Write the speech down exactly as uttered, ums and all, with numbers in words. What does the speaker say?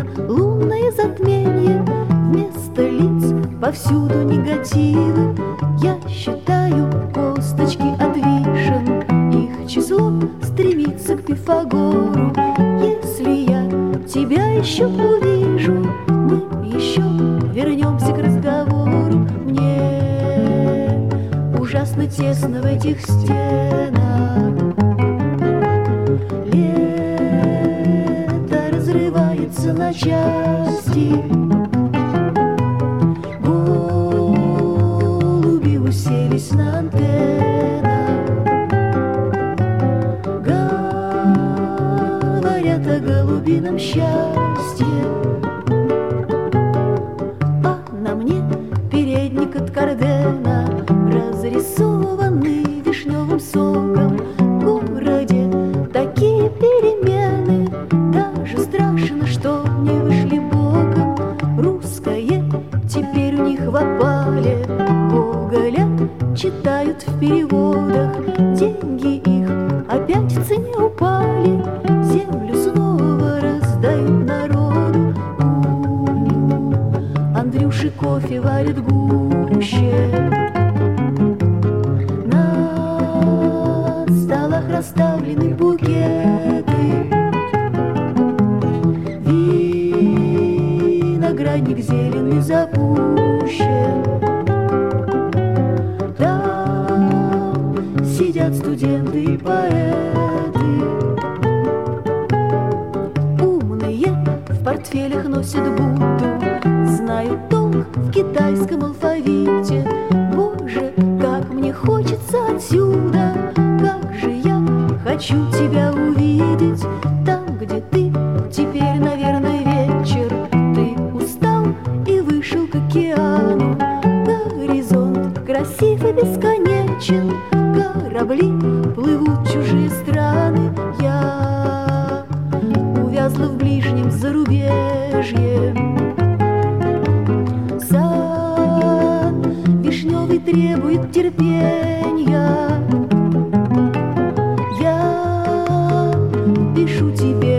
лунное затмение. Вместо лиц повсюду негативы. Я считаю косточки от вишен, их число стремится к Пифагору. Если я тебя еще увижу, мы еще вернемся к разговору. Мне ужасно тесно в этих стенах. Лето разрывается на части. Голуби уселись на антеннах. Говорят о голубином счастье. А на мне передник от Кардена, разрисованный вишневым соком. В городе такие перемены, даже страшно, что не вышли боком. Русское теперь у них в опале, Гоголя читают в переводах. Деньги их опять в цене упали, землю снова раздают народу. У Андрюши кофе варят гуще. На столах расставлены букеты. Виноградник зеленый запущен. Там сидят студенты и поэты. Умные в портфелях носят Будду, знают толк в китайском алфавите. Боже, как мне хочется отсюда, как же я хочу тебя увидеть. Там, где ты, теперь, наверное, вечер. Ты устал и вышел к океану. Горизонт красив и бесконечен. Корабли плывут в чужие страны. Я увязла в ближнем зарубежье. Сад вишневый требует терпения. Я пишу тебе